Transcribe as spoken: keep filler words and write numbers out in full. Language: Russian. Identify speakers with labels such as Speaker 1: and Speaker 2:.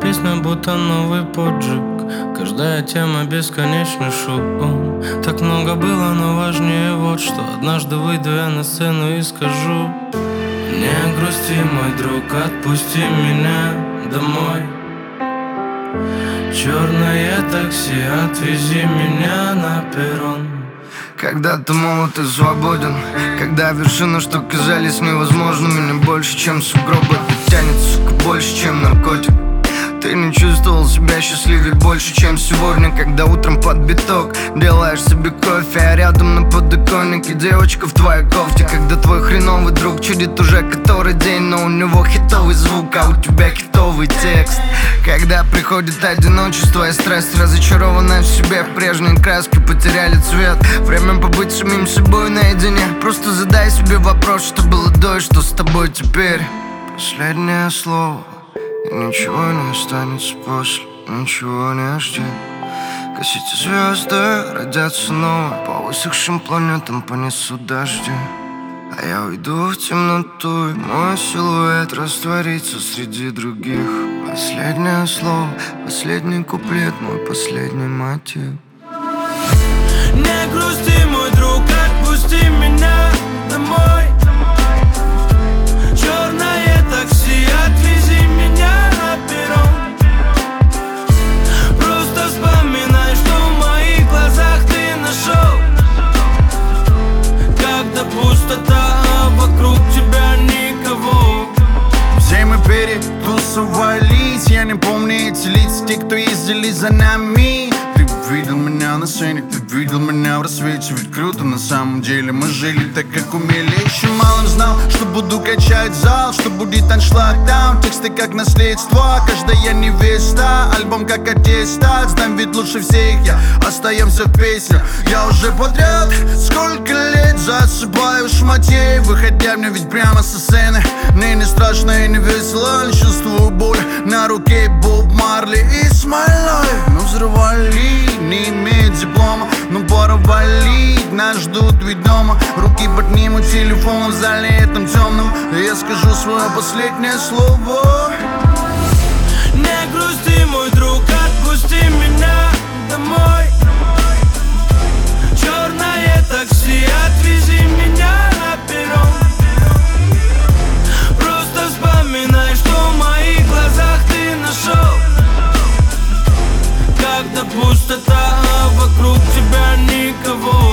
Speaker 1: песня будто новый поджиг. Каждая тема бесконечный шум. Так много было, но важнее вот что. Однажды выйду я на сцену и скажу: не грусти, мой друг, отпусти меня домой. Черное такси, отвези меня на перрон.
Speaker 2: Когда ты молод и свободен, когда вершины, что казались невозможными, не больше, чем сугробы, это тянет, сука, больше, чем наркотик. Ты не чувствовал себя счастливее больше, чем сегодня, когда утром под биток делаешь себе кофе, а рядом на подоконнике девочка в твоей кофте. Когда твой хреновый друг чудит уже который день, но у него хитовый звук, а у тебя хитовый текст. Когда приходит одиночество и стресс, разочарованная в себе, в прежней краске потеряли цвет. Время побыть самим собой наедине. Просто задай себе вопрос, что было до и что с тобой теперь. Последнее слово, и ничего не останется после, ничего не жди. Гасите звезды, родятся новые, по высохшим планетам понесут дожди. А я уйду в темноту, и мой силуэт растворится среди других. Последнее слово, последний куплет, мой последний мотив.
Speaker 1: Не грусти, мой друг, отпусти меня домой. Черное такси, отвези меня на перрон. Просто вспоминай, что в моих глазах ты нашел. Когда пустота, а вокруг тебя никого.
Speaker 3: Все мы перетусовались, я не помню эти лица, те, кто ездили за нами. Ты видел меня на сцене, ты видел меня в рассвете. Ведь круто, на самом деле мы жили так, как умели. Еще мало знал, что буду качать зал, что будет аншлаг там. Тексты как наследство, каждая невеста. Альбом как аттестат, знам ведь лучше всех я. Остаемся в песнях, я уже подряд сколько лет засыпаю в шмате, выходя мне ведь прямо со сцены. Мне не страшно и не весело, лишь чувствую боль на руке Боб Марли и смайлай. Мы взрывали, не имеет диплома, но пора валить, нас ждут ведь дома. Руки поднимут телефон в зале этом темном, и я скажу свое последнее слово.
Speaker 1: Не грусти, мой друг, отпусти меня домой. Черное такси, отвези меня на перрон. Просто вспоминай, что в моих глазах ты нашел. Когда пустота, а вокруг тебя никого.